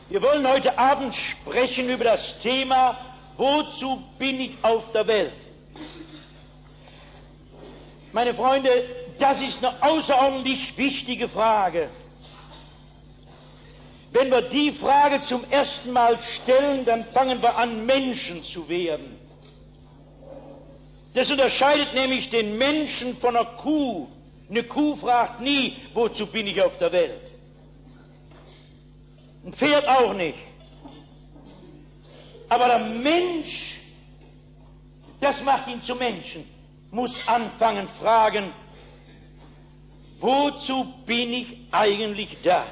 Wir wollen heute Abend sprechen über das Thema, wozu bin ich auf der Welt? Meine Freunde, das ist eine außerordentlich wichtige Frage. Wenn wir die Frage zum ersten Mal stellen, dann fangen wir an, Menschen zu werden. Das unterscheidet nämlich den Menschen von einer Kuh. Eine Kuh fragt nie, wozu bin ich auf der Welt? Ein Pferd auch nicht. Aber der Mensch, das macht ihn zum Menschen, muss anfangen fragen, wozu bin ich eigentlich da?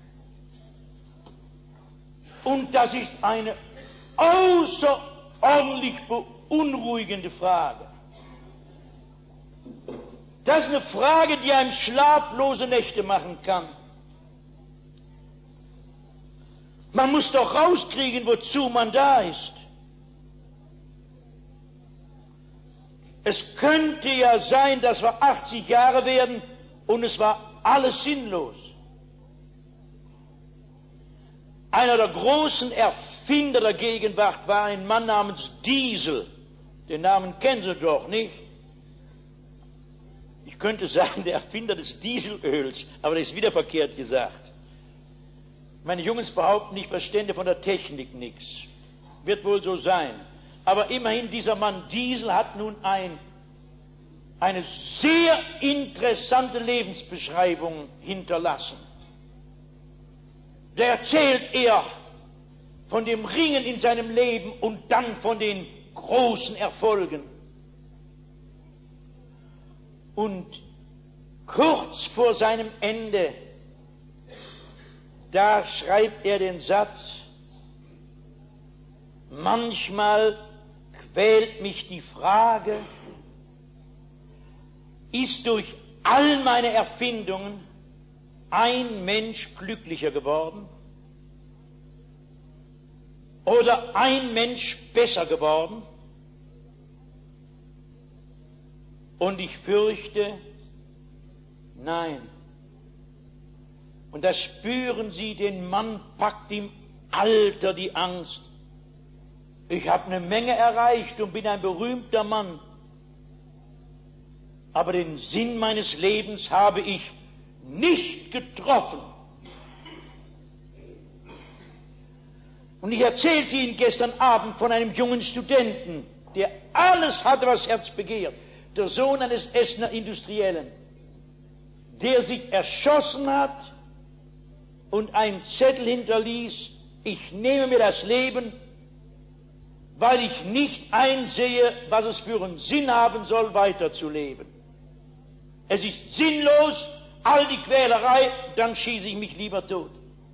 Und das ist eine außerordentlich beunruhigende Frage. Das ist eine Frage, die einem schlaflose Nächte machen kann. Man muss doch rauskriegen, wozu man da ist. Es könnte ja sein, dass wir 80 Jahre werden und es war alles sinnlos. Einer der großen Erfinder der Gegenwart war ein Mann namens Diesel. Den Namen kennen Sie doch, nicht? Ich könnte sagen, der Erfinder des Dieselöls, aber das ist wieder verkehrt gesagt. Meine Jungs behaupten, ich verstände von der Technik nichts. Wird wohl so sein. Aber immerhin, dieser Mann Diesel hat nun eine sehr interessante Lebensbeschreibung hinterlassen. Da erzählt er von dem Ringen in seinem Leben und dann von den großen Erfolgen. Und kurz vor seinem Ende, da schreibt er den Satz, manchmal quält mich die Frage, ist durch all meine Erfindungen ein Mensch glücklicher geworden? Oder ein Mensch besser geworden? Und ich fürchte, nein. Und da spüren Sie, den Mann packt im Alter die Angst. Ich habe eine Menge erreicht und bin ein berühmter Mann. Aber den Sinn meines Lebens habe ich nicht getroffen. Und ich erzählte Ihnen gestern Abend von einem jungen Studenten, der alles hatte, was das Herz begehrt. Der Sohn eines Essener Industriellen, der sich erschossen hat und einen Zettel hinterließ, ich nehme mir das Leben, weil ich nicht einsehe, was es für einen Sinn haben soll, weiterzuleben. Es ist sinnlos, all die Quälerei, dann schieße ich mich lieber tot.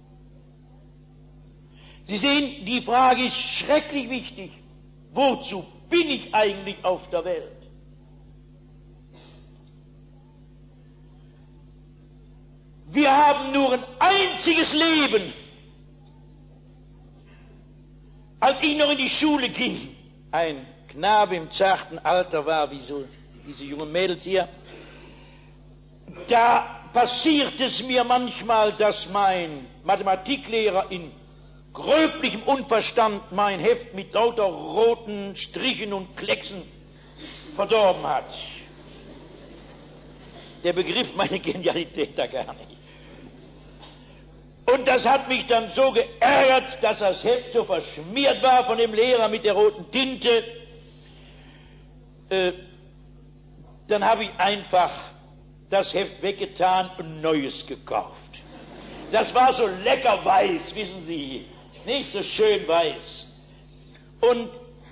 Sie sehen, die Frage ist schrecklich wichtig. Wozu bin ich eigentlich auf der Welt? Wir haben nur ein einziges Leben. Als ich noch in die Schule ging, ein Knabe im zarten Alter war, wie so diese jungen Mädels hier, da passiert es mir manchmal, dass mein Mathematiklehrer in gröblichem Unverstand mein Heft mit lauter roten Strichen und Klecksen verdorben hat. Der begriff meine Genialität da gar nicht. Und das hat mich dann so geärgert, dass das Heft so verschmiert war von dem Lehrer mit der roten Tinte. Dann habe ich einfach das Heft weggetan und ein neues gekauft. Das war so lecker weiß, wissen Sie, nicht so schön weiß. Und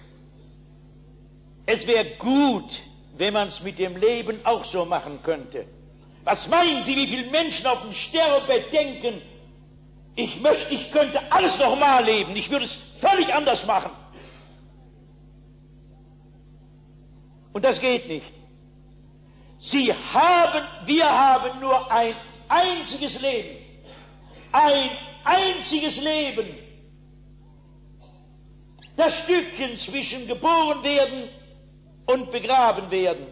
es wäre gut, wenn man es mit dem Leben auch so machen könnte. Was meinen Sie, wie viele Menschen auf dem Sterbebett denken, ich könnte alles nochmal leben, ich würde es völlig anders machen. Und das geht nicht. Wir haben nur ein einziges Leben. Ein einziges Leben. Das Stückchen zwischen geboren werden und begraben werden.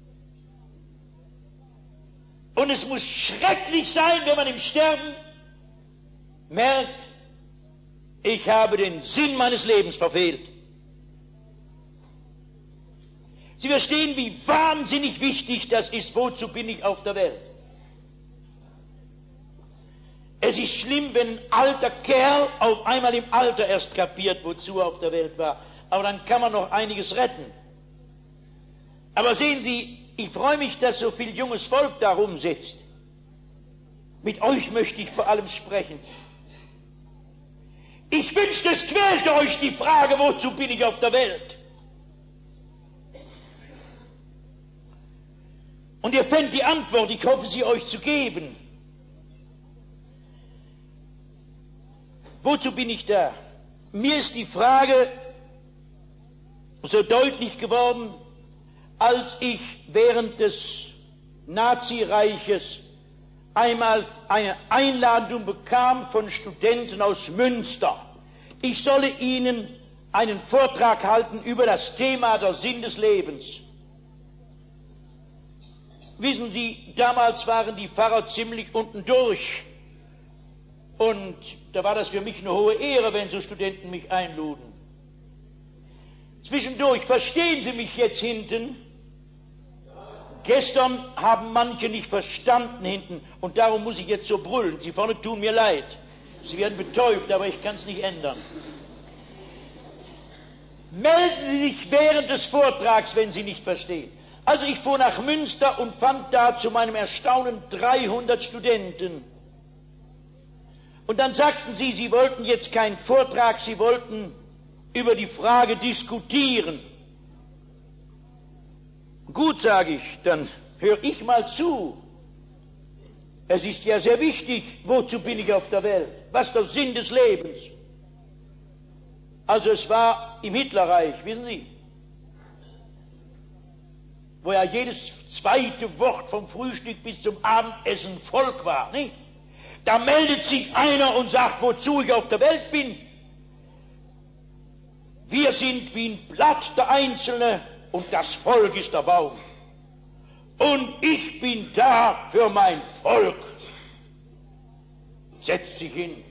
Und es muss schrecklich sein, wenn man im Sterben merkt, Ich habe den Sinn meines Lebens verfehlt. Sie verstehen, wie wahnsinnig wichtig das ist. Wozu bin ich auf der Welt? Es ist schlimm, wenn ein alter Kerl auf einmal im Alter erst kapiert, wozu er auf der Welt war. Aber dann kann man noch einiges retten. Aber sehen Sie, ich freue mich, dass so viel junges Volk da rumsitzt. Mit euch möchte ich vor allem sprechen. Ich wünschte, es quälte euch die Frage, wozu bin ich auf der Welt? Und ihr fändet die Antwort, ich hoffe, sie euch zu geben. Wozu bin ich da? Mir ist die Frage so deutlich geworden, als ich während des Nazireiches einmal eine Einladung bekam von Studenten aus Münster. Ich solle ihnen einen Vortrag halten über das Thema der Sinn des Lebens. Wissen Sie, damals waren die Pfarrer ziemlich unten durch. Und da war das für mich eine hohe Ehre, wenn so Studenten mich einluden. Zwischendurch, verstehen Sie mich jetzt hinten? Gestern haben manche nicht verstanden hinten und darum muss ich jetzt so brüllen. Sie vorne tun mir leid. Sie werden betäubt, aber ich kann es nicht ändern. Melden Sie sich während des Vortrags, wenn Sie nicht verstehen. Also ich fuhr nach Münster und fand da zu meinem Erstaunen 300 Studenten. Und dann sagten sie, sie wollten jetzt keinen Vortrag, sie wollten über die Frage diskutieren. Gut, sage ich, dann höre ich mal zu. Es ist ja sehr wichtig, wozu bin ich auf der Welt? Was ist der Sinn des Lebens? Also es war im Hitlerreich, wissen Sie, wo ja jedes zweite Wort vom Frühstück bis zum Abendessen Volk war, nicht? Da meldet sich einer und sagt, wozu ich auf der Welt bin. Wir sind wie ein Blatt der Einzelne und das Volk ist der Baum. Und ich bin da für mein Volk. Setzt sich hin.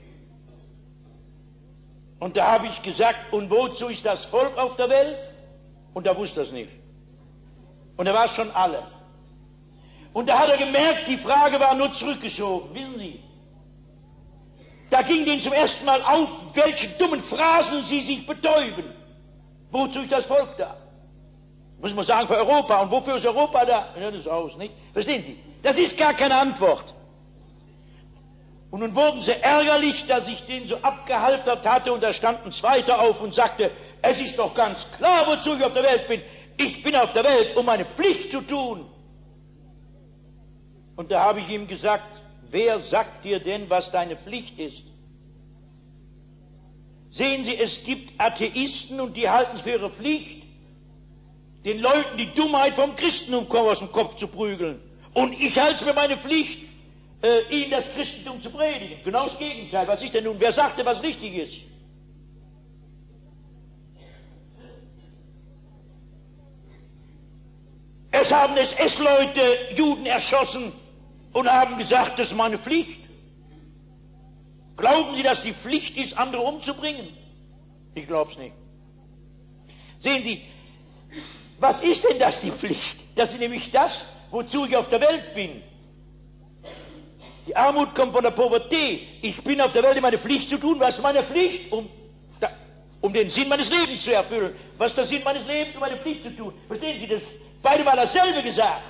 Und da habe ich gesagt, und wozu ist das Volk auf der Welt? Und er wusste das nicht. Und er war schon alle. Und da hat er gemerkt, die Frage war nur zurückgeschoben, wissen Sie. Da ging denen zum ersten Mal auf, welche dummen Phrasen sie sich betäuben. Wozu ist das Volk da? Muss man sagen, für Europa. Und wofür ist Europa da? Ja, das ist aus, nicht? Verstehen Sie? Das ist gar keine Antwort. Und nun wurden sie ärgerlich, dass ich den so abgehalftert hatte, und da stand ein Zweiter auf und sagte, es ist doch ganz klar, wozu ich auf der Welt bin. Ich bin auf der Welt, um meine Pflicht zu tun. Und da habe ich ihm gesagt, wer sagt dir denn, was deine Pflicht ist? Sehen Sie, es gibt Atheisten und die halten es für ihre Pflicht, den Leuten die Dummheit vom Christentum aus dem Kopf zu prügeln. Und ich halte es für meine Pflicht, ihnen das Christentum zu predigen. Genau das Gegenteil. Was ist denn nun? Wer sagte, was richtig ist? Es haben SS-Leute Juden erschossen und haben gesagt, das ist meine Pflicht. Glauben Sie, dass die Pflicht ist, andere umzubringen? Ich glaube es nicht. Sehen Sie, was ist denn das, die Pflicht? Das ist nämlich das, wozu ich auf der Welt bin. Die Armut kommt von der Povertät. Ich bin auf der Welt, um meine Pflicht zu tun. Was ist meine Pflicht? Um den Sinn meines Lebens zu erfüllen. Was ist der Sinn meines Lebens, um meine Pflicht zu tun? Verstehen Sie das? Beide mal dasselbe gesagt.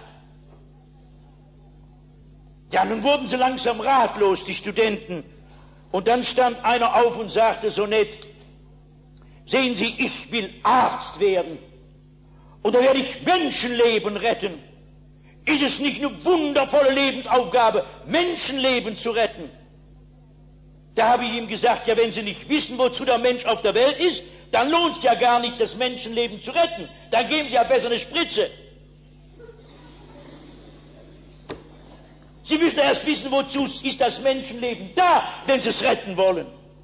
Ja, nun wurden sie langsam ratlos, die Studenten. Und dann stand einer auf und sagte so nett, sehen Sie, ich will Arzt werden. Und da werde ich Menschenleben retten. Ist es nicht eine wundervolle Lebensaufgabe, Menschenleben zu retten? Da habe ich ihm gesagt, ja, wenn Sie nicht wissen, wozu der Mensch auf der Welt ist, dann lohnt es ja gar nicht, das Menschenleben zu retten. Dann geben Sie ja besser eine Spritze. Sie müssen erst wissen, wozu ist das Menschenleben da, wenn Sie es retten wollen.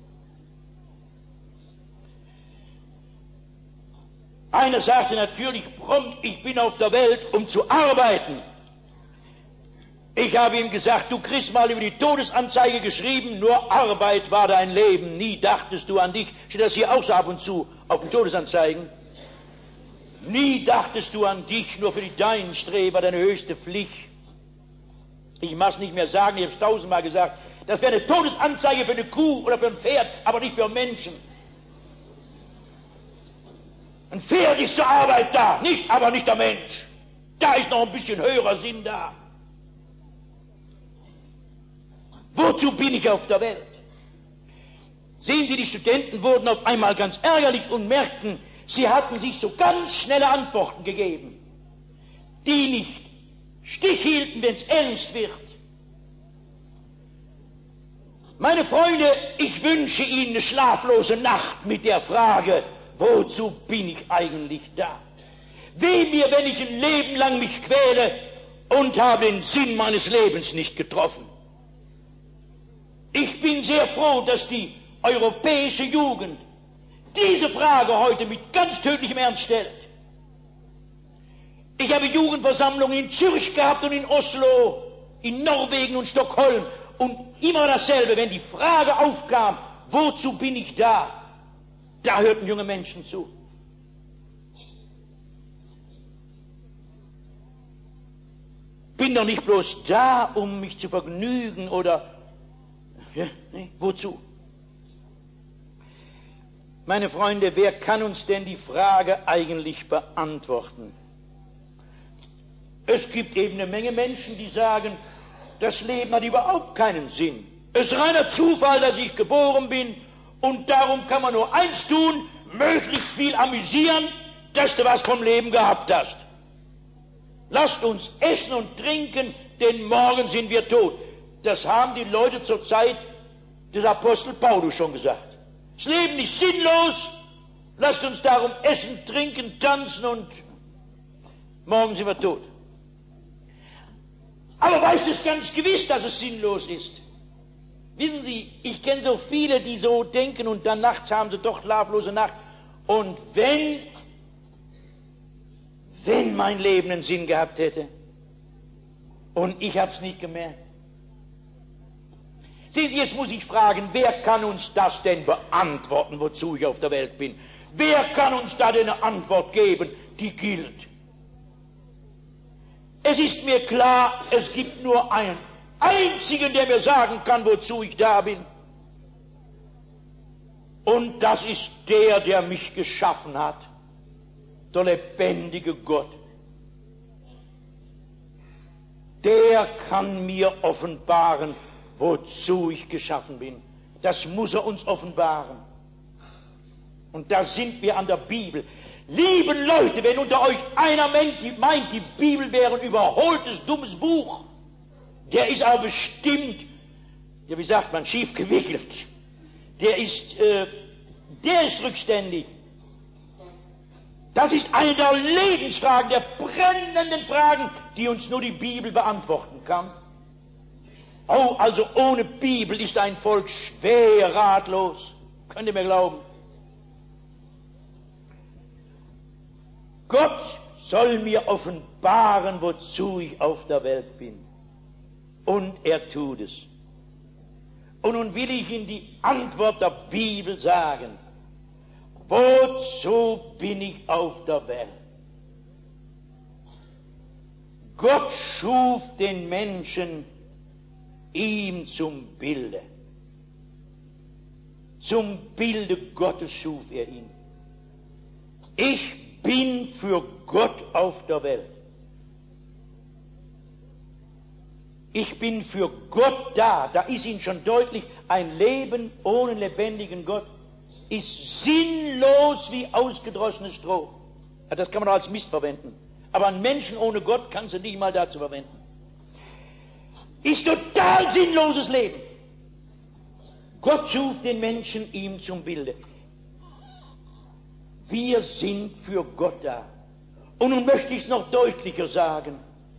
Einer sagte natürlich prompt, ich bin auf der Welt, um zu arbeiten. Ich habe ihm gesagt, du kriegst mal über die Todesanzeige geschrieben, nur Arbeit war dein Leben, nie dachtest du an dich. Steht das hier auch so ab und zu auf den Todesanzeigen? Nie dachtest du an dich, nur für die deinen Streber, deine höchste Pflicht. Ich mag es nicht mehr sagen, ich habe es 1000-mal gesagt, das wäre eine Todesanzeige für eine Kuh oder für ein Pferd, aber nicht für Menschen. Ein Pferd ist zur Arbeit da, aber nicht der Mensch. Da ist noch ein bisschen höherer Sinn da. Wozu bin ich auf der Welt? Sehen Sie, die Studenten wurden auf einmal ganz ärgerlich und merkten, sie hatten sich so ganz schnelle Antworten gegeben, die nicht Stich hielten, wenn es ernst wird. Meine Freunde, ich wünsche Ihnen eine schlaflose Nacht mit der Frage, wozu bin ich eigentlich da? Weh mir, wenn ich ein Leben lang mich quäle und habe den Sinn meines Lebens nicht getroffen. Ich bin sehr froh, dass die europäische Jugend diese Frage heute mit ganz tödlichem Ernst stellt. Ich habe Jugendversammlungen in Zürich gehabt und in Oslo, in Norwegen und Stockholm und immer dasselbe, wenn die Frage aufkam, wozu bin ich da? Da hörten junge Menschen zu. Bin doch nicht bloß da, um mich zu vergnügen oder ja, nee, wozu? Meine Freunde, wer kann uns denn die Frage eigentlich beantworten? Es gibt eben eine Menge Menschen, die sagen, das Leben hat überhaupt keinen Sinn. Es ist reiner Zufall, dass ich geboren bin und darum kann man nur eins tun, möglichst viel amüsieren, dass du was vom Leben gehabt hast. Lasst uns essen und trinken, denn morgen sind wir tot. Das haben die Leute zur Zeit des Apostel Paulus schon gesagt. Das Leben ist sinnlos, lasst uns darum essen, trinken, tanzen und morgen sind wir tot. Aber weiß es ganz gewiss, dass es sinnlos ist. Wissen Sie, ich kenne so viele, die so denken und dann nachts haben sie doch schlaflose Nacht. Und wenn mein Leben einen Sinn gehabt hätte und ich habe es nicht gemerkt. Sehen Sie, jetzt muss ich fragen, wer kann uns das denn beantworten, wozu ich auf der Welt bin? Wer kann uns da denn eine Antwort geben, die gilt? Es ist mir klar, es gibt nur einen einzigen, der mir sagen kann, wozu ich da bin. Und das ist der mich geschaffen hat, der lebendige Gott. Der kann mir offenbaren, wozu ich geschaffen bin. Das muss er uns offenbaren. Und da sind wir an der Bibel. Liebe Leute, wenn unter euch einer meint, die Bibel wäre ein überholtes, dummes Buch, der ist aber bestimmt, ja wie sagt man, schief gewickelt. Der ist rückständig. Das ist eine der Lebensfragen, der brennenden Fragen, die uns nur die Bibel beantworten kann. Oh, also ohne Bibel ist ein Volk schwer ratlos. Könnt ihr mir glauben? Gott soll mir offenbaren, wozu ich auf der Welt bin. Und er tut es. Und nun will ich Ihnen die Antwort der Bibel sagen. Wozu bin ich auf der Welt? Gott schuf den Menschen ihm zum Bilde. Zum Bilde Gottes schuf er ihn. Ich bin für Gott auf der Welt. Ich bin für Gott da. Da ist Ihnen schon deutlich, ein Leben ohne lebendigen Gott ist sinnlos wie ausgedroschenes Stroh. Das kann man auch als Mist verwenden. Aber einen Menschen ohne Gott kannst du nicht mal dazu verwenden. Ist total sinnloses Leben. Gott schuf den Menschen ihm zum Bilde. Wir sind für Gott da. Und nun möchte ich es noch deutlicher sagen.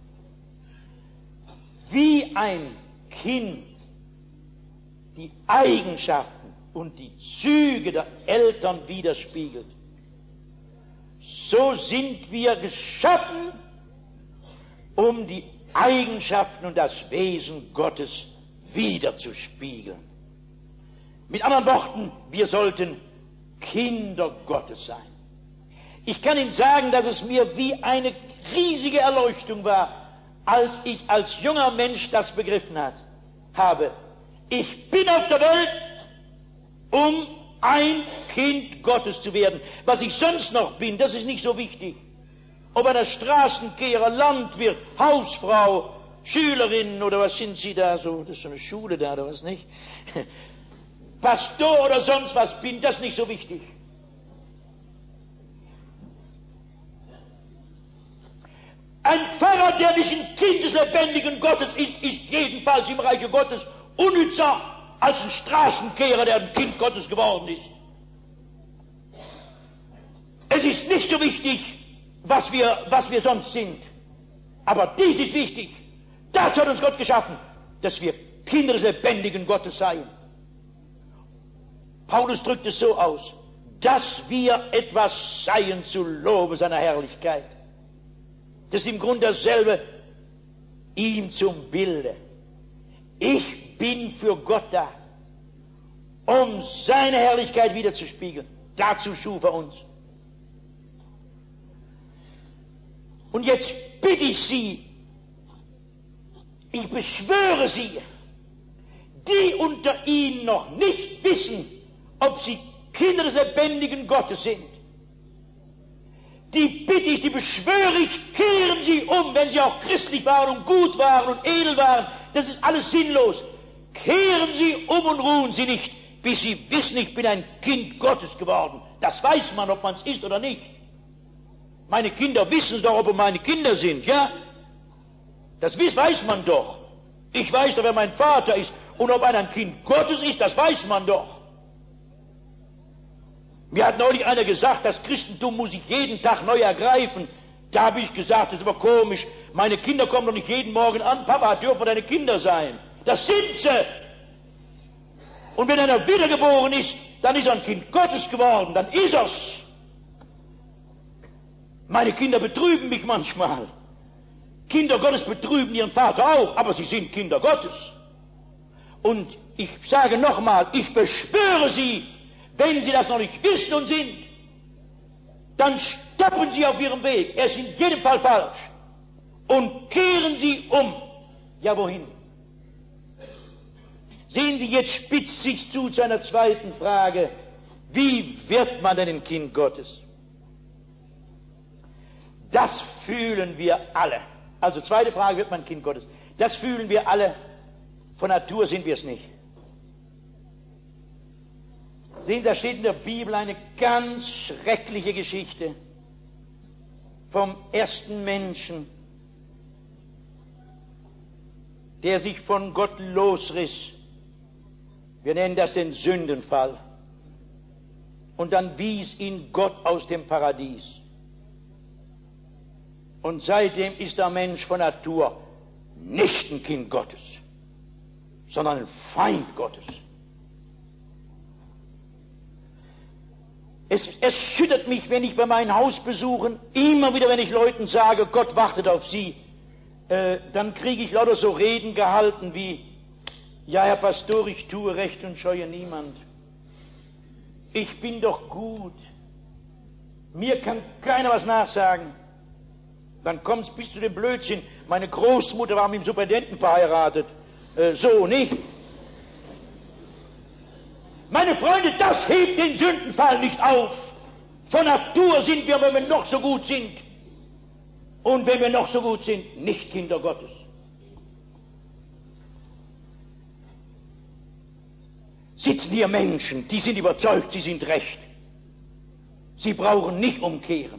Wie ein Kind die Eigenschaften und die Züge der Eltern widerspiegelt, so sind wir geschaffen, um die Eigenschaften und das Wesen Gottes wiederzuspiegeln. Mit anderen Worten, wir sollten Kinder Gottes sein. Ich kann Ihnen sagen, dass es mir wie eine riesige Erleuchtung war, als ich als junger Mensch das begriffen habe. Ich bin auf der Welt, um ein Kind Gottes zu werden. Was ich sonst noch bin, das ist nicht so wichtig. Ob einer Straßenkehrer, Landwirt, Hausfrau, Schülerin oder was sind Sie da so? Das ist so eine Schule da oder was nicht? Pastor oder sonst was bin, das ist nicht so wichtig. Ein Pfarrer, der nicht ein Kind des lebendigen Gottes ist, ist jedenfalls im Reiche Gottes unnützer als ein Straßenkehrer, der ein Kind Gottes geworden ist. Es ist nicht so wichtig, was wir sonst sind. Aber dies ist wichtig. Das hat uns Gott geschaffen, dass wir Kinder des lebendigen Gottes seien. Paulus drückt es so aus, dass wir etwas seien zu Lobe seiner Herrlichkeit. Das ist im Grunde dasselbe, ihm zum Bilde. Ich bin für Gott da, um seine Herrlichkeit wiederzuspiegeln. Dazu schuf er uns. Und jetzt bitte ich Sie, ich beschwöre Sie, die unter Ihnen noch nicht wissen, ob sie Kinder des lebendigen Gottes sind, die bitte ich, die beschwöre ich, kehren Sie um, wenn Sie auch christlich waren und gut waren und edel waren, das ist alles sinnlos. Kehren Sie um und ruhen Sie nicht, bis Sie wissen, ich bin ein Kind Gottes geworden. Das weiß man, ob man es ist oder nicht. Meine Kinder wissen doch, ob meine Kinder sind, ja? Das weiß man doch. Ich weiß doch, wer mein Vater ist. Und ob einer ein Kind Gottes ist, das weiß man doch. Mir hat neulich einer gesagt, das Christentum muss sich jeden Tag neu ergreifen. Da habe ich gesagt, das ist aber komisch. Meine Kinder kommen doch nicht jeden Morgen an. Papa, dürfen deine Kinder sein. Das sind sie. Und wenn einer wiedergeboren ist, dann ist er ein Kind Gottes geworden. Dann ist er's. Meine Kinder betrüben mich manchmal. Kinder Gottes betrüben ihren Vater auch, aber sie sind Kinder Gottes. Und ich sage nochmal, ich beschwöre Sie, wenn Sie das noch nicht wissen und sind, dann stoppen Sie auf Ihrem Weg. Er ist in jedem Fall falsch. Und kehren Sie um. Ja, wohin? Sehen Sie, jetzt spitzt sich zu einer zweiten Frage. Wie wird man denn ein Kind Gottes? Das fühlen wir alle. Also zweite Frage, wird man ein Kind Gottes? Das fühlen wir alle. Von Natur sind wir es nicht. Sehen Sie, da steht in der Bibel eine ganz schreckliche Geschichte vom ersten Menschen, der sich von Gott losriss. Wir nennen das den Sündenfall. Und dann wies ihn Gott aus dem Paradies. Und seitdem ist der Mensch von Natur nicht ein Kind Gottes, sondern ein Feind Gottes. Es schüttert mich, wenn ich bei meinen Hausbesuchen, immer wieder, wenn ich Leuten sage, Gott wartet auf sie, dann kriege ich lauter so Reden gehalten wie, ja, Herr Pastor, ich tue Recht und scheue niemand. Ich bin doch gut. Mir kann keiner was nachsagen. Dann kommt es bis zu dem Blödsinn. Meine Großmutter war mit dem Superintendenten verheiratet. So, nicht? Meine Freunde, das hebt den Sündenfall nicht auf. Von Natur sind wir, wenn wir noch so gut sind. Und wenn wir noch so gut sind, nicht Kinder Gottes. Sitzen hier Menschen, die sind überzeugt, sie sind recht. Sie brauchen nicht umkehren.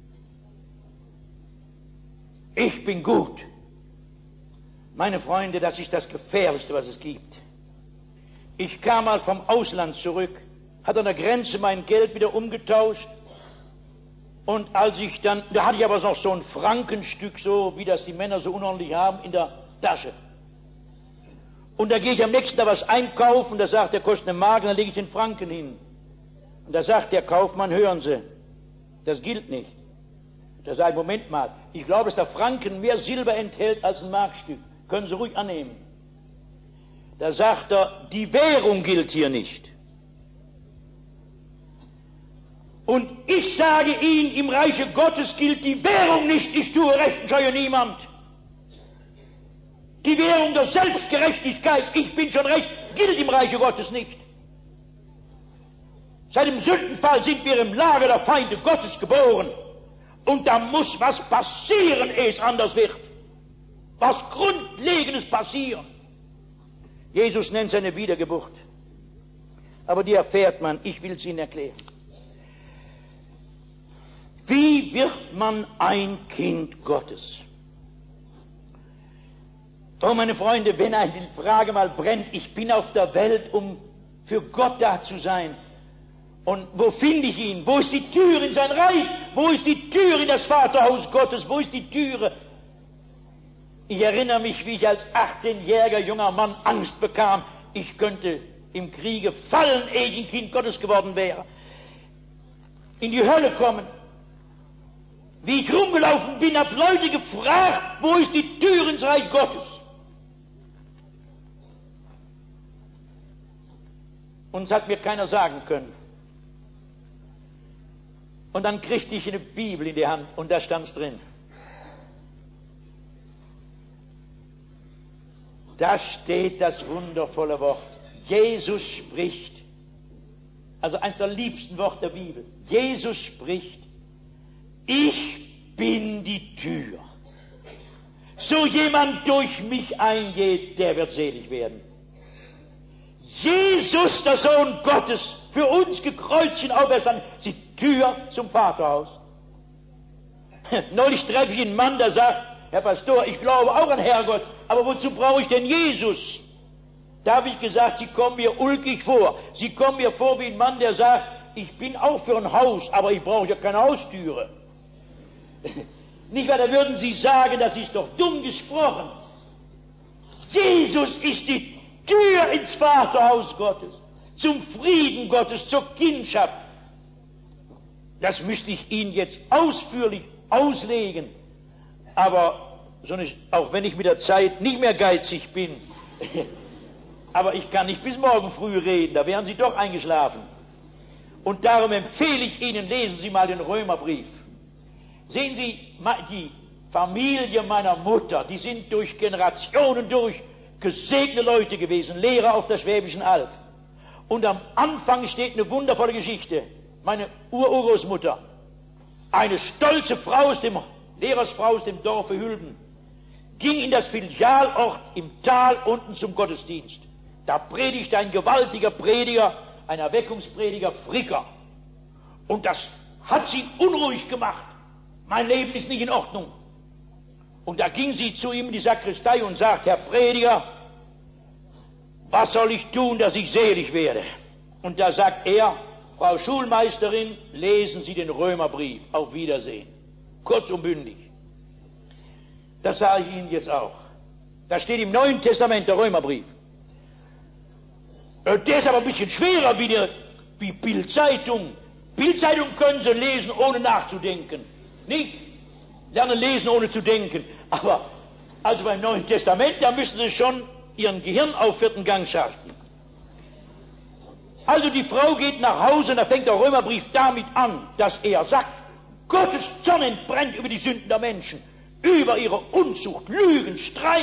Ich bin gut. Meine Freunde, das ist das Gefährlichste, was es gibt. Ich kam mal vom Ausland zurück, hatte an der Grenze mein Geld wieder umgetauscht. Und als ich dann, da hatte ich aber noch so ein Frankenstück, so wie das die Männer so unordentlich haben, in der Tasche. Und da gehe ich am nächsten Tag was einkaufen, da sagt der, kostet eine Mark, dann lege ich den Franken hin. Und da sagt der Kaufmann, hören Sie, das gilt nicht. Da sage ich, Moment mal, ich glaube, dass der Franken mehr Silber enthält als ein Markstück. Können Sie ruhig annehmen. Da sagt er, die Währung gilt hier nicht. Und ich sage Ihnen, im Reiche Gottes gilt die Währung nicht, ich tue Recht und scheue niemand. Die Währung der Selbstgerechtigkeit, ich bin schon recht, gilt im Reiche Gottes nicht. Seit dem Sündenfall sind wir im Lager der Feinde Gottes geboren. Und da muss was passieren, ehe es anders wird. Was Grundlegendes passieren. Jesus nennt seine Wiedergeburt. Aber die erfährt man, ich will es Ihnen erklären. Wie wird man ein Kind Gottes? Oh, meine Freunde, wenn eine Frage mal brennt, ich bin auf der Welt, um für Gott da zu sein. Und wo finde ich ihn? Wo ist die Tür in sein Reich? Wo ist die Tür in das Vaterhaus Gottes? Wo ist die Türe? Ich erinnere mich, wie ich als 18-jähriger junger Mann Angst bekam, ich könnte im Kriege fallen, ehe ich ein Kind Gottes geworden wäre. In die Hölle kommen. Wie ich rumgelaufen bin, habe Leute gefragt, wo ist die Tür ins Reich Gottes? Und es hat mir keiner sagen können. Und dann kriegte ich eine Bibel in die Hand und da stand es drin. Da steht das wundervolle Wort. Jesus spricht. Also eines der liebsten Worte der Bibel. Jesus spricht. Ich bin die Tür. So jemand durch mich eingeht, der wird selig werden. Jesus, der Sohn Gottes, für uns gekreuzigt und auferstanden, ist die Tür zum Vaterhaus. Neulich treffe ich einen Mann, der sagt, Herr Pastor, ich glaube auch an Herrgott, aber wozu brauche ich denn Jesus? Da habe ich gesagt, Sie kommen mir ulkig vor. Sie kommen mir vor wie ein Mann, der sagt, ich bin auch für ein Haus, aber ich brauche ja keine Haustüre. Nicht wahr, da würden Sie sagen, das ist doch dumm gesprochen. Jesus ist die Tür ins Vaterhaus Gottes, zum Frieden Gottes, zur Kindschaft. Das müsste ich Ihnen jetzt ausführlich auslegen, aber auch wenn ich mit der Zeit nicht mehr geizig bin, aber ich kann nicht bis morgen früh reden, da wären Sie doch eingeschlafen. Und darum empfehle ich Ihnen, lesen Sie mal den Römerbrief. Sehen Sie, die Familie meiner Mutter, die sind durch Generationen durch gesegnete Leute gewesen, Lehrer auf der Schwäbischen Alb. Und am Anfang steht eine wundervolle Geschichte. Meine Urgroßmutter, eine stolze Frau Lehrersfrau aus dem Dorfe Hülben, ging in das Filialort im Tal unten zum Gottesdienst. Da predigte ein gewaltiger Prediger, ein Erweckungsprediger, Fricker. Und das hat sie unruhig gemacht. Mein Leben ist nicht in Ordnung. Und da ging sie zu ihm in die Sakristei und sagt, Herr Prediger, was soll ich tun, dass ich selig werde? Und da sagt er, Frau Schulmeisterin, lesen Sie den Römerbrief. Auf Wiedersehen. Kurz und bündig. Das sage ich Ihnen jetzt auch. Da steht im Neuen Testament der Römerbrief. Der ist aber ein bisschen schwerer wie Bild-Zeitung. Bild-Zeitung können Sie lesen, ohne nachzudenken. Nicht? Lernen lesen, ohne zu denken. Aber also beim Neuen Testament, da müssen Sie schon Ihren Gehirn auf 4. Gang schalten. Also die Frau geht nach Hause und da fängt der Römerbrief damit an, dass er sagt, Gottes Zorn entbrennt über die Sünden der Menschen, über ihre Unzucht, Lügen, Streit.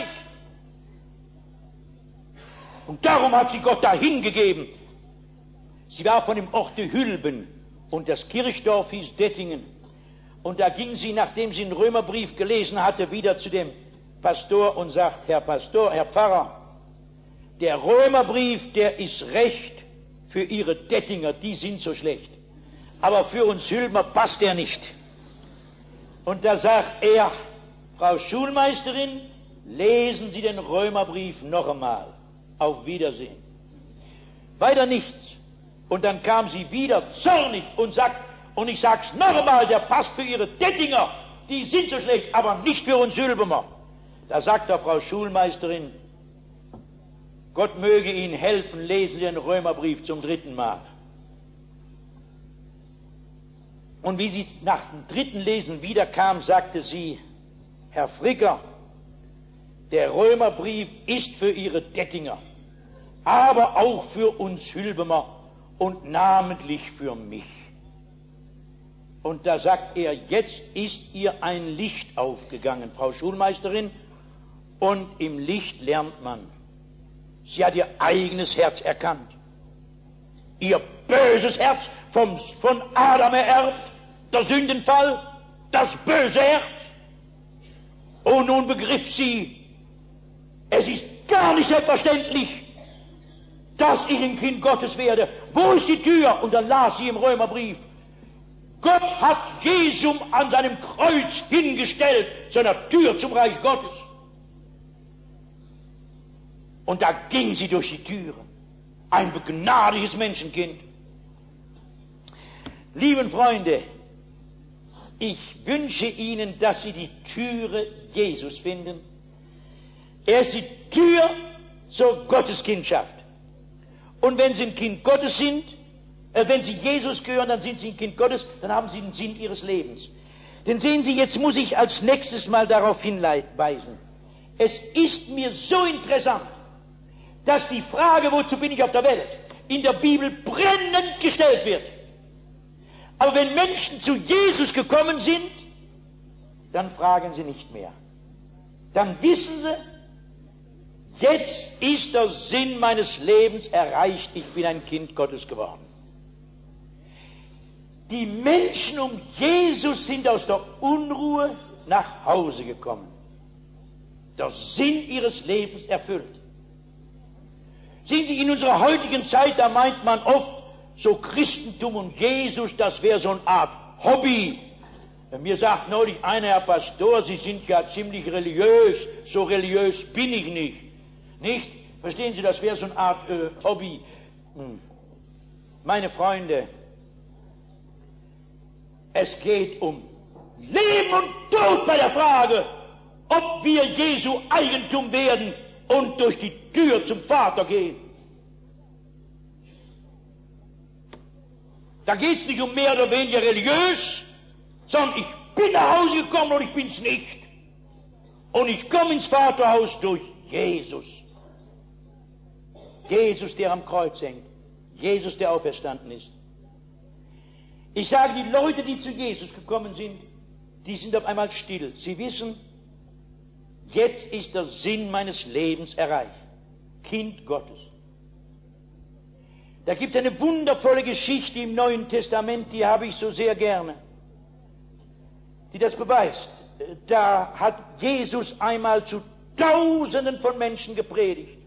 Und darum hat sie Gott dahin gegeben. Sie war von dem Orte Hülben und das Kirchdorf hieß Dettingen. Und da ging sie, nachdem sie den Römerbrief gelesen hatte, wieder zu dem Pastor und sagt, Herr Pastor, Herr Pfarrer, der Römerbrief, der ist recht für Ihre Dettinger, die sind so schlecht. Aber für uns Hülmer passt er nicht. Und da sagt er, Frau Schulmeisterin, lesen Sie den Römerbrief noch einmal. Auf Wiedersehen. Weiter nichts. Und dann kam sie wieder zornig und sagt, und ich sag's noch einmal, der passt für Ihre Dettinger, die sind so schlecht, aber nicht für uns Hülbemer. Da sagt der Frau Schulmeisterin, Gott möge Ihnen helfen, lesen Sie den Römerbrief zum 3. Mal. Und wie sie nach dem dritten Lesen wiederkam, sagte sie, Herr Fricker, der Römerbrief ist für Ihre Dettinger, aber auch für uns Hülbemer und namentlich für mich. Und da sagt er, jetzt ist ihr ein Licht aufgegangen, Frau Schulmeisterin, und im Licht lernt man. Sie hat ihr eigenes Herz erkannt. Ihr böses Herz von Adam ererbt, der Sündenfall, das böse Herz. Und nun begriff sie, es ist gar nicht selbstverständlich, dass ich ein Kind Gottes werde. Wo ist die Tür? Und dann las sie im Römerbrief, Gott hat Jesum an seinem Kreuz hingestellt, zu einer Tür zum Reich Gottes. Und da ging sie durch die Türe. Ein begnadliches Menschenkind. Lieben Freunde, ich wünsche Ihnen, dass Sie die Türe Jesus finden. Er ist die Tür zur Gotteskindschaft. Und wenn Sie ein Kind Gottes sind, wenn Sie Jesus gehören, dann sind Sie ein Kind Gottes, dann haben Sie den Sinn Ihres Lebens. Denn sehen Sie, jetzt muss ich als nächstes mal darauf hinweisen. Es ist mir so interessant, dass die Frage, wozu bin ich auf der Welt, in der Bibel brennend gestellt wird. Aber wenn Menschen zu Jesus gekommen sind, dann fragen sie nicht mehr. Dann wissen sie, jetzt ist der Sinn meines Lebens erreicht, ich bin ein Kind Gottes geworden. Die Menschen um Jesus sind aus der Unruhe nach Hause gekommen. Der Sinn ihres Lebens erfüllt. Sehen Sie, in unserer heutigen Zeit, da meint man oft, so Christentum und Jesus, das wäre so eine Art Hobby. Mir sagt neulich einer, Herr Pastor, Sie sind ja ziemlich religiös, so religiös bin ich nicht. Nicht? Verstehen Sie, das wäre so eine Art Hobby. Meine Freunde, es geht um Leben und Tod bei der Frage, ob wir Jesu Eigentum werden und durch die Tür zum Vater gehen. Da geht es nicht um mehr oder weniger religiös, sondern ich bin nach Hause gekommen und ich bin's nicht. Und ich komme ins Vaterhaus durch Jesus. Jesus, der am Kreuz hängt. Jesus, der auferstanden ist. Ich sage, die Leute, die zu Jesus gekommen sind, die sind auf einmal still. Sie wissen, jetzt ist der Sinn meines Lebens erreicht. Kind Gottes. Da gibt es eine wundervolle Geschichte im Neuen Testament, die habe ich so sehr gerne, die das beweist. Da hat Jesus einmal zu Tausenden von Menschen gepredigt.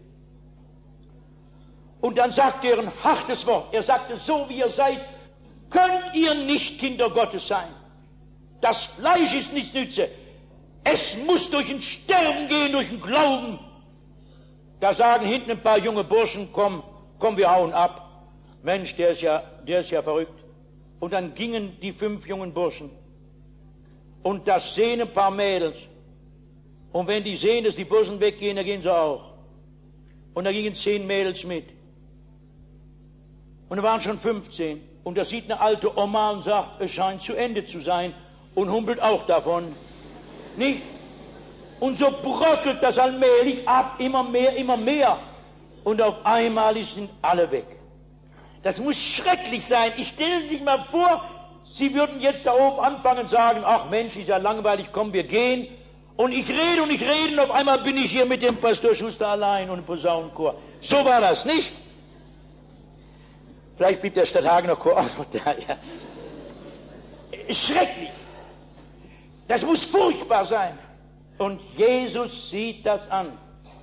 Und dann sagte er ein hartes Wort. Er sagte, so wie ihr seid, könnt ihr nicht Kinder Gottes sein. Das Fleisch ist nichts nütze. Es muss durch ein Sterben gehen, durch den Glauben. Da sagen hinten ein paar junge Burschen, komm, wir hauen ab. Mensch, der ist ja verrückt. Und dann gingen die 5 jungen Burschen. Und das sehen ein paar Mädels. Und wenn die sehen, dass die Burschen weggehen, dann gehen sie auch. Und da gingen 10 Mädels mit. Und da waren schon 15. Und da sieht eine alte Oma und sagt, es scheint zu Ende zu sein. Und humpelt auch davon. Nicht? Und so bröckelt das allmählich ab, immer mehr. Und auf einmal sind alle weg. Das muss schrecklich sein. Ich stelle sich mal vor, Sie würden jetzt da oben anfangen und sagen, ach Mensch, ist ja langweilig, komm, wir gehen. Und ich rede und auf einmal bin ich hier mit dem Pastor Schuster allein und dem Posaunenchor. So war das, nicht? Vielleicht blieb der Stadthagener Chor auch noch da, ja. Schrecklich. Das muss furchtbar sein. Und Jesus sieht das an.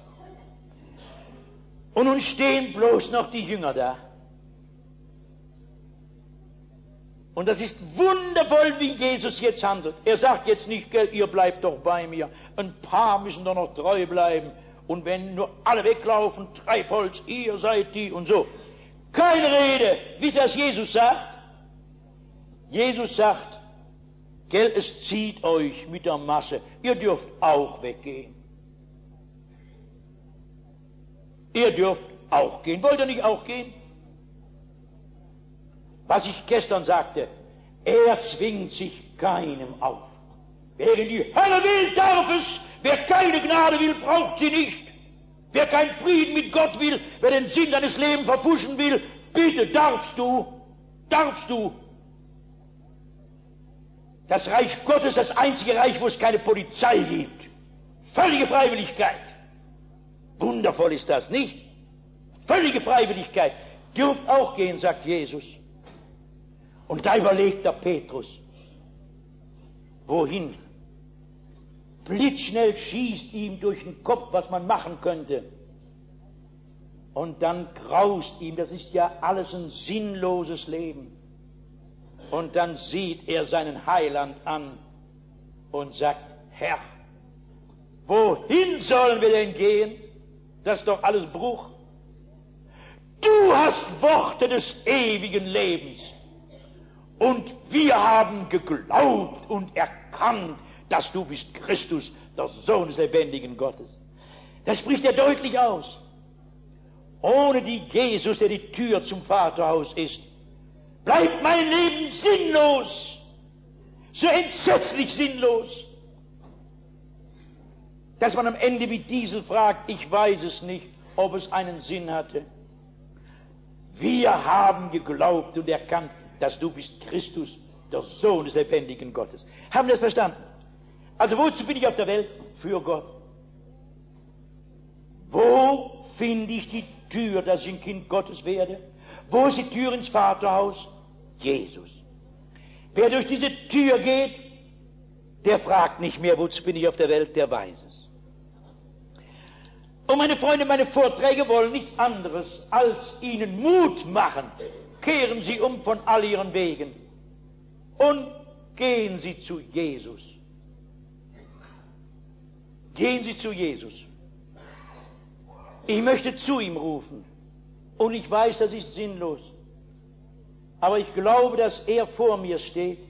Und nun stehen bloß noch die Jünger da. Und das ist wundervoll, wie Jesus jetzt handelt. Er sagt jetzt nicht, gell, ihr bleibt doch bei mir. Ein paar müssen doch noch treu bleiben. Und wenn nur alle weglaufen, Treibholz, ihr seid die und so. Keine Rede. Wisst ihr, was Jesus sagt? Jesus sagt, gell, es zieht euch mit der Masse. Ihr dürft auch weggehen. Ihr dürft auch gehen. Wollt ihr nicht auch gehen? Was ich gestern sagte, Er zwingt sich keinem auf. Wer in die Hölle will, darf es. Wer keine Gnade will, braucht sie nicht. Wer keinen Frieden mit Gott will, wer den Sinn seines Lebens verpfuschen will, bitte, darfst du. Das Reich Gottes ist das einzige Reich, wo es keine Polizei gibt. Völlige Freiwilligkeit. Wundervoll ist das, nicht? Völlige Freiwilligkeit. Dürft auch gehen, sagt Jesus. Und da überlegt der Petrus, wohin? Blitzschnell schießt ihm durch den Kopf, was man machen könnte. Und dann graust ihm, das ist ja alles ein sinnloses Leben. Und dann sieht er seinen Heiland an und sagt, Herr, wohin sollen wir denn gehen? Das ist doch alles Bruch. Du hast Worte des ewigen Lebens. Und wir haben geglaubt und erkannt, dass du bist Christus, der Sohn des lebendigen Gottes. Das spricht er deutlich aus. Ohne die Jesus, der die Tür zum Vaterhaus ist, bleibt mein Leben sinnlos, so entsetzlich sinnlos, dass man am Ende wie Diesel fragt, ich weiß es nicht, ob es einen Sinn hatte. Wir haben geglaubt und erkannt, dass du bist Christus, der Sohn des lebendigen Gottes. Haben wir das verstanden? Also wozu bin ich auf der Welt? Für Gott. Wo finde ich die Tür, dass ich ein Kind Gottes werde? Wo ist die Tür ins Vaterhaus? Jesus. Wer durch diese Tür geht, der fragt nicht mehr, wozu bin ich auf der Welt, der weiß es. Und meine Freunde, meine Vorträge wollen nichts anderes, als Ihnen Mut machen. Kehren Sie um von all Ihren Wegen und gehen Sie zu Jesus. Gehen Sie zu Jesus. Ich möchte zu ihm rufen. Und ich weiß, das ist sinnlos. Aber ich glaube, dass er vor mir steht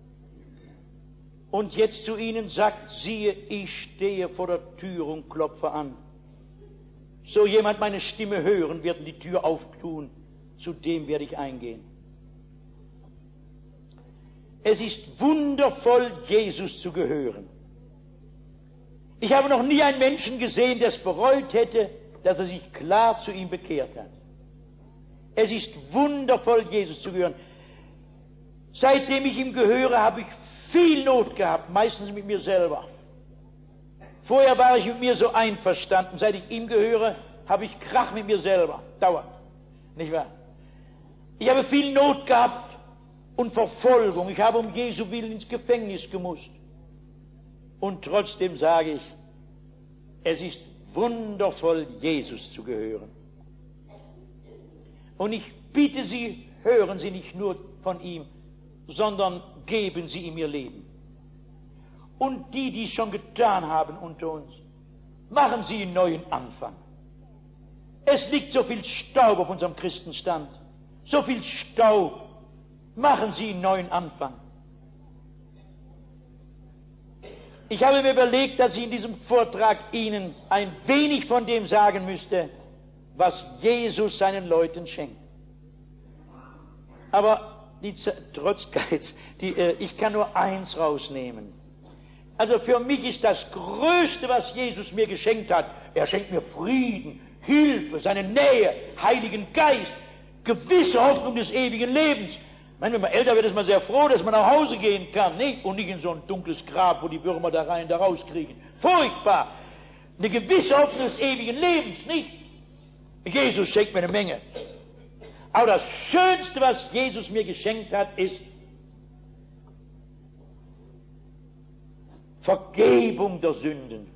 und jetzt zu Ihnen sagt, siehe, ich stehe vor der Tür und klopfe an. So jemand meine Stimme hören wird und die Tür auftun, zu dem werde ich eingehen. Es ist wundervoll, Jesus zu gehören. Ich habe noch nie einen Menschen gesehen, der es bereut hätte, dass er sich klar zu ihm bekehrt hat. Es ist wundervoll, Jesus zu gehören. Seitdem ich ihm gehöre, habe ich viel Not gehabt, meistens mit mir selber. Vorher war ich mit mir so einverstanden. Seit ich ihm gehöre, habe ich Krach mit mir selber. Dauernd. Nicht wahr? Ich habe viel Not gehabt und Verfolgung. Ich habe um Jesu Willen ins Gefängnis gemusst. Und trotzdem sage ich, es ist wundervoll, Jesus zu gehören. Und ich bitte Sie, hören Sie nicht nur von ihm, sondern geben Sie ihm Ihr Leben. Und die es schon getan haben unter uns, machen Sie einen neuen Anfang. Es liegt so viel Staub auf unserem Christenstand, so viel Staub. Machen Sie einen neuen Anfang. Ich habe mir überlegt, dass ich in diesem Vortrag Ihnen ein wenig von dem sagen müsste, was Jesus seinen Leuten schenkt. Aber trotz Geiz, ich kann nur eins rausnehmen. Also für mich ist das Größte, was Jesus mir geschenkt hat, er schenkt mir Frieden, Hilfe, seine Nähe, Heiligen Geist, gewisse Hoffnung des ewigen Lebens. Wenn man älter wird, ist man sehr froh, dass man nach Hause gehen kann, nicht? Und nicht in so ein dunkles Grab, wo die Würmer da rein, da rauskriegen. Furchtbar! Eine gewisse Hoffnung des ewigen Lebens, nicht? Jesus schenkt mir eine Menge. Aber das Schönste, was Jesus mir geschenkt hat, ist Vergebung der Sünden.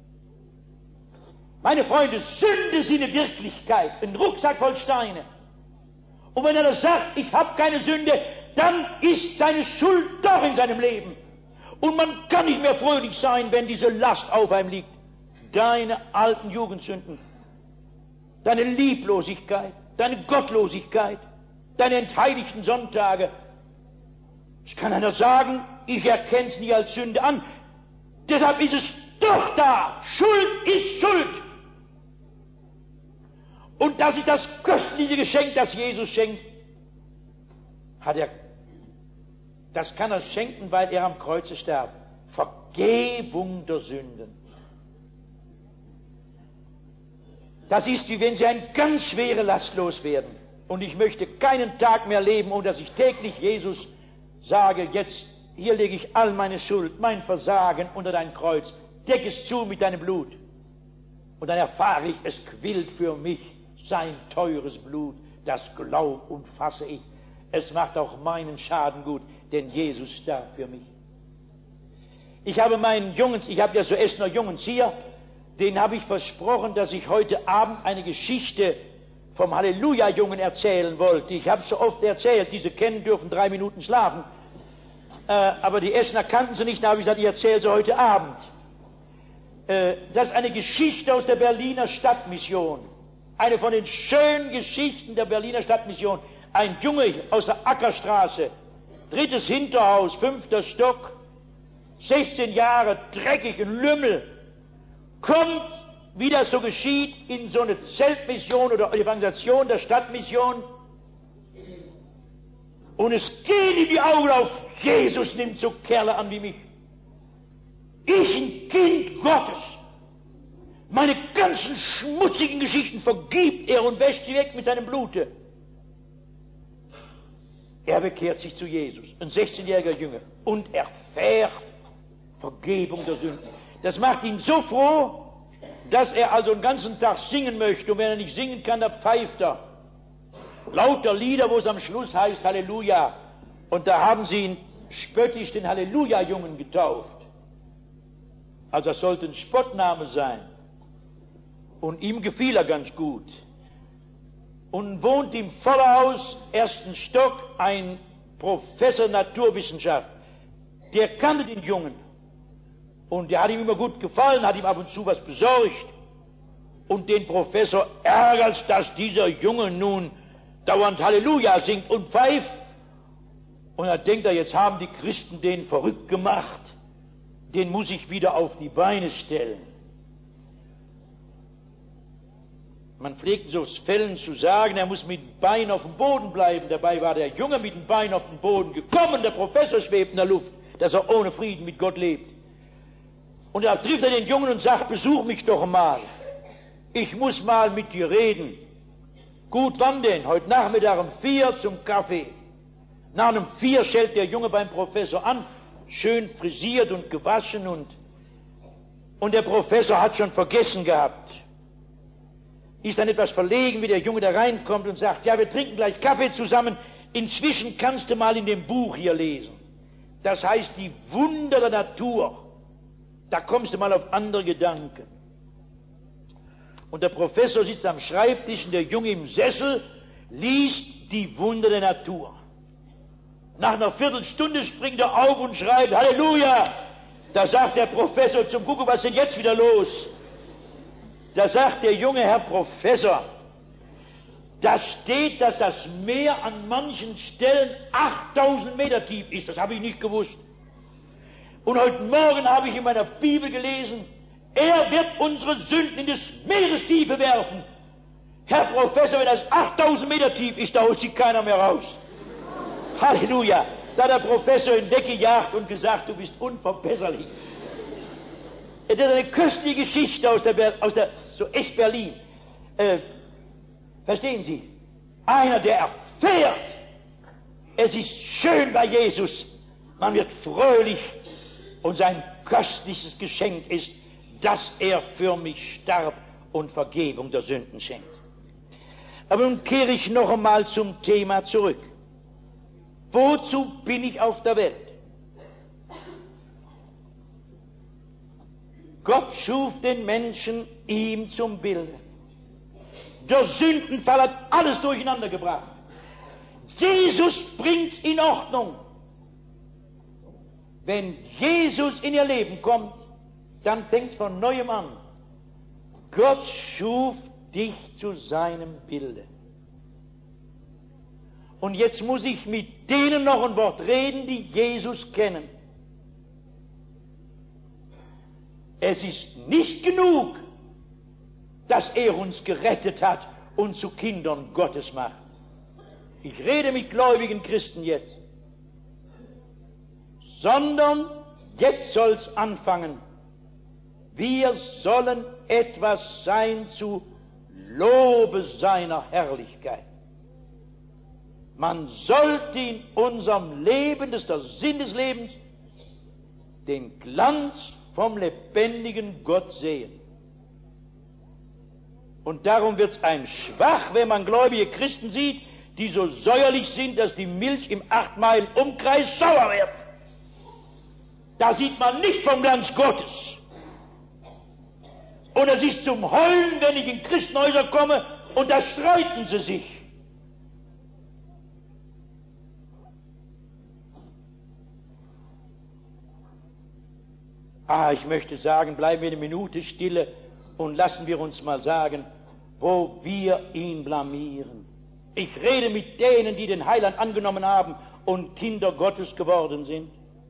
Meine Freunde, Sünde ist eine Wirklichkeit, ein Rucksack voll Steine. Und wenn er sagt, ich habe keine Sünde, dann ist seine Schuld doch in seinem Leben. Und man kann nicht mehr fröhlich sein, wenn diese Last auf einem liegt. Deine alten Jugendsünden, deine Lieblosigkeit, deine Gottlosigkeit, deine entheiligten Sonntage. Es kann einer sagen, ich erkenne es nicht als Sünde an. Deshalb ist es doch da. Schuld ist Schuld. Und das ist das köstliche Geschenk, das Jesus schenkt. Das kann er schenken, weil er am Kreuze starb. Vergebung der Sünden. Das ist, wie wenn Sie eine ganz schwere Last loswerden. Und ich möchte keinen Tag mehr leben, ohne dass ich täglich Jesus sage, jetzt, hier lege ich all meine Schuld, mein Versagen unter dein Kreuz. Deck es zu mit deinem Blut. Und dann erfahre ich, es quillt für mich sein teures Blut. Das glaub und fasse ich. Es macht auch meinen Schaden gut, denn Jesus starb für mich. Ich habe meinen Jungens, ich habe ja so Essener Jungens hier, denen habe ich versprochen, dass ich heute Abend eine Geschichte vom Halleluja-Jungen erzählen wollte. Ich habe es so oft erzählt, diese kennen dürfen 3 Minuten schlafen. Aber die Essener kannten sie nicht, da habe ich gesagt, ich erzähle sie heute Abend. Das ist eine Geschichte aus der Berliner Stadtmission. Eine von den schönen Geschichten der Berliner Stadtmission. Ein Junge aus der Ackerstraße, 3. Hinterhaus, 5. Stock, 16 Jahre, dreckig, ein Lümmel, kommt, wie das so geschieht, in so eine Zeltmission oder Evangelisation der Stadtmission. Und es geht in die Augen auf, Jesus nimmt so Kerle an wie mich. Ich, ein Kind Gottes. Meine ganzen schmutzigen Geschichten vergibt er und wäscht sie weg mit seinem Blute. Er bekehrt sich zu Jesus, ein 16-jähriger Jünger, und erfährt Vergebung der Sünden. Das macht ihn so froh, dass er also den ganzen Tag singen möchte, und wenn er nicht singen kann, dann pfeift er. Lauter Lieder, wo es am Schluss heißt Halleluja. Und da haben sie ihn spöttisch den Halleluja-Jungen getauft. Also das sollte ein Spottname sein. Und ihm gefiel er ganz gut. Und wohnt im Vollerhaus, 1. Stock, ein Professor Naturwissenschaft. Der kannte den Jungen. Und der hat ihm immer gut gefallen, hat ihm ab und zu was besorgt. Und den Professor ärgert, dass dieser Junge nun dauernd Halleluja singt und pfeift. Und da denkt er, jetzt haben die Christen den verrückt gemacht. Den muss ich wieder auf die Beine stellen. Man pflegt so Fällen zu sagen, er muss mit dem Bein auf dem Boden bleiben. Dabei war der Junge mit dem Bein auf den Boden gekommen. Der Professor schwebt in der Luft, dass er ohne Frieden mit Gott lebt. Und da trifft er den Jungen und sagt, besuch mich doch mal. Ich muss mal mit dir reden. Gut, wann denn? Heute Nachmittag um 4 zum Kaffee. Nach um 4 schellt der Junge beim Professor an, schön frisiert und gewaschen, und der Professor hat schon vergessen gehabt. Ist dann etwas verlegen, wie der Junge da reinkommt und sagt, ja, wir trinken gleich Kaffee zusammen. Inzwischen kannst du mal in dem Buch hier lesen. Das heißt, die Wunder der Natur. Da kommst du mal auf andere Gedanken. Und der Professor sitzt am Schreibtisch und der Junge im Sessel liest die Wunder der Natur. Nach einer Viertelstunde springt er auf und schreit, Halleluja! Da sagt der Professor zum Kuckuck, was ist denn jetzt wieder los? Da sagt der junge Herr Professor, da steht, dass das Meer an manchen Stellen 8000 Meter tief ist. Das habe ich nicht gewusst. Und heute Morgen habe ich in meiner Bibel gelesen, er wird unsere Sünden in das Meerestiefe werfen. Herr Professor, wenn das 8000 Meter tief ist, da holt sich keiner mehr raus. Halleluja. Da hat der Professor in Deck gejagt und gesagt, du bist unverbesserlich. Das ist eine köstliche Geschichte aus der so echt Berlin. Verstehen Sie? Einer, der erfährt, es ist schön bei Jesus. Man wird fröhlich und sein köstliches Geschenk ist, dass er für mich starb und Vergebung der Sünden schenkt. Aber nun kehre ich noch einmal zum Thema zurück. Wozu bin ich auf der Welt? Gott schuf den Menschen ihm zum Bilde. Der Sündenfall hat alles durcheinander gebracht. Jesus bringt's in Ordnung. Wenn Jesus in ihr Leben kommt, dann fängt's von neuem an. Gott schuf dich zu seinem Bilde. Und jetzt muss ich mit denen noch ein Wort reden, die Jesus kennen. Es ist nicht genug, dass er uns gerettet hat und zu Kindern Gottes macht. Ich rede mit gläubigen Christen jetzt. sondern jetzt soll's anfangen. Wir sollen etwas sein zu Lobe seiner Herrlichkeit. Man sollte in unserem Leben, das ist der Sinn des Lebens, den Glanz vom lebendigen Gott sehen. Und darum wird's einem schwach, wenn man gläubige Christen sieht, die so säuerlich sind, dass die Milch im 8 Meilen Umkreis sauer wird. Da sieht man nicht vom Glanz Gottes. Und es ist zum Heulen, wenn ich in Christenhäuser komme, und da streiten sie sich. Ich möchte sagen, bleiben wir eine Minute stille und lassen wir uns mal sagen, wo wir ihn blamieren. Ich rede mit denen, die den Heiland angenommen haben und Kinder Gottes geworden sind.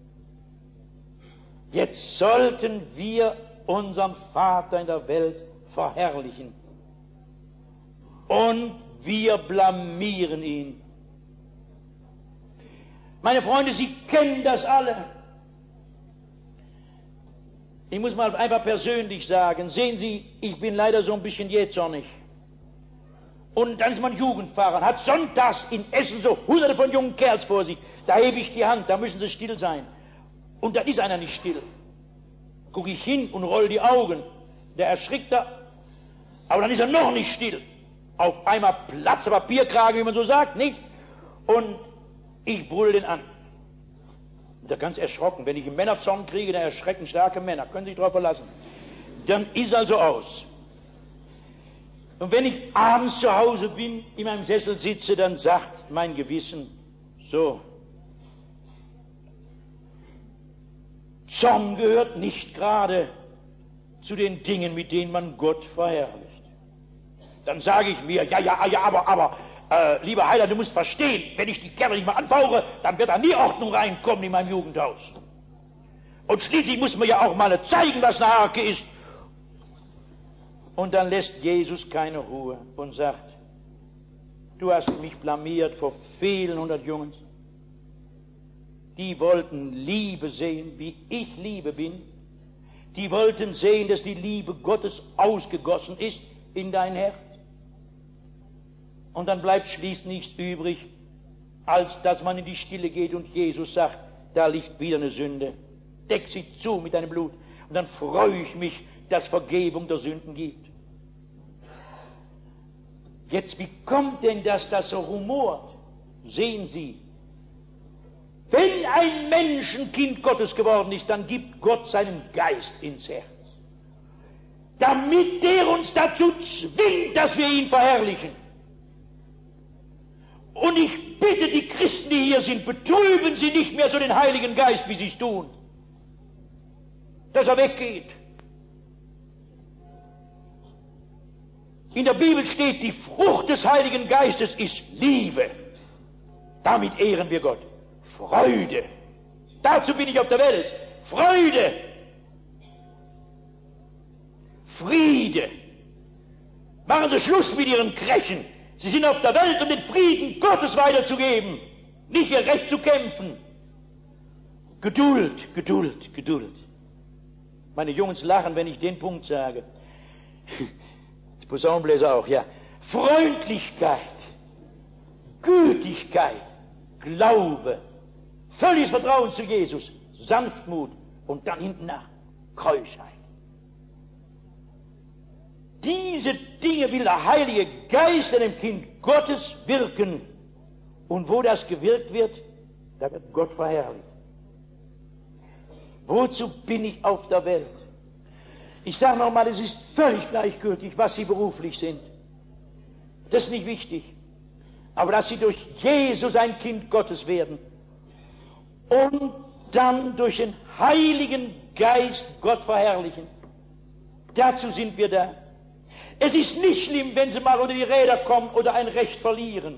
Jetzt sollten wir unseren Vater in der Welt verherrlichen. Und wir blamieren ihn. Meine Freunde, Sie kennen das alle. Ich muss mal einfach persönlich sagen, sehen Sie, ich bin leider so ein bisschen jähzornig. Und dann ist man Jugendpfarrer, hat sonntags in Essen so hunderte von jungen Kerls vor sich. Da hebe ich die Hand, da müssen sie still sein. Und da ist einer nicht still. Gucke ich hin und roll die Augen. Der erschrickt da. Aber dann ist er noch nicht still. Auf einmal platzt der Papierkragen, wie man so sagt, nicht? Und ich brüll den an. Ist er ganz erschrocken. Wenn ich einen Männerzorn kriege, dann erschrecken starke Männer. Können Sie sich darauf verlassen. Dann ist er also aus. Und wenn ich abends zu Hause bin, in meinem Sessel sitze, dann sagt mein Gewissen, so, Zorn gehört nicht gerade zu den Dingen, mit denen man Gott verherrlicht. Dann sage ich mir, aber, lieber Heiler, du musst verstehen, wenn ich die Kerle nicht mal anfauche, dann wird da nie Ordnung reinkommen in meinem Jugendhaus. Und schließlich muss man ja auch mal zeigen, was eine Arke ist. Und dann lässt Jesus keine Ruhe und sagt, du hast mich blamiert vor vielen hundert Jungs. Die wollten Liebe sehen, wie ich Liebe bin. Die wollten sehen, dass die Liebe Gottes ausgegossen ist in dein Herz. Und dann bleibt schließlich nichts übrig, als dass man in die Stille geht und Jesus sagt, da liegt wieder eine Sünde. Deck sie zu mit deinem Blut. Und dann freue ich mich, dass Vergebung der Sünden gibt. Jetzt, wie kommt denn das so rumort? Sehen Sie, wenn ein Menschenkind Gottes geworden ist, dann gibt Gott seinen Geist ins Herz, damit der uns dazu zwingt, dass wir ihn verherrlichen. Und ich bitte die Christen, die hier sind, betrüben Sie nicht mehr so den Heiligen Geist, wie Sie es tun, dass er weggeht. In der Bibel steht, die Frucht des Heiligen Geistes ist Liebe. Damit ehren wir Gott. Freude. Dazu bin ich auf der Welt. Freude. Friede. Machen Sie Schluss mit Ihren Krächen. Sie sind auf der Welt, um den Frieden Gottes weiterzugeben, nicht ihr Recht zu kämpfen. Geduld, Geduld, Geduld. Meine Jungs lachen, wenn ich den Punkt sage. Die Posaunenbläser auch, ja. Freundlichkeit, Gütigkeit, Glaube, völliges Vertrauen zu Jesus, Sanftmut und dann hinten nach Keuschheit. Diese Dinge will der Heilige Geist in dem Kind Gottes wirken. Und wo das gewirkt wird, da wird Gott verherrlicht. Wozu bin ich auf der Welt? Ich sage nochmal, es ist völlig gleichgültig, was Sie beruflich sind. Das ist nicht wichtig. Aber dass Sie durch Jesus ein Kind Gottes werden und dann durch den Heiligen Geist Gott verherrlichen. Dazu sind wir da. Es ist nicht schlimm, wenn Sie mal unter die Räder kommen oder ein Recht verlieren.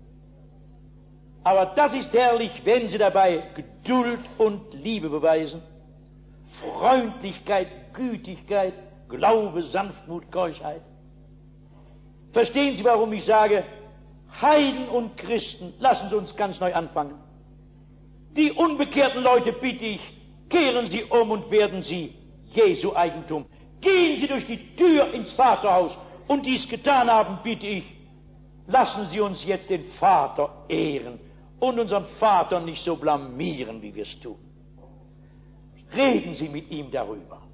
Aber das ist herrlich, wenn Sie dabei Geduld und Liebe beweisen. Freundlichkeit, Gütigkeit, Glaube, Sanftmut, Keuschheit. Verstehen Sie, warum ich sage, Heiden und Christen, lassen Sie uns ganz neu anfangen. Die unbekehrten Leute bitte ich, kehren Sie um und werden Sie Jesu Eigentum. Gehen Sie durch die Tür ins Vaterhaus. Und dies getan haben, bitte ich, lassen Sie uns jetzt den Vater ehren und unseren Vater nicht so blamieren, wie wir es tun. Reden Sie mit ihm darüber.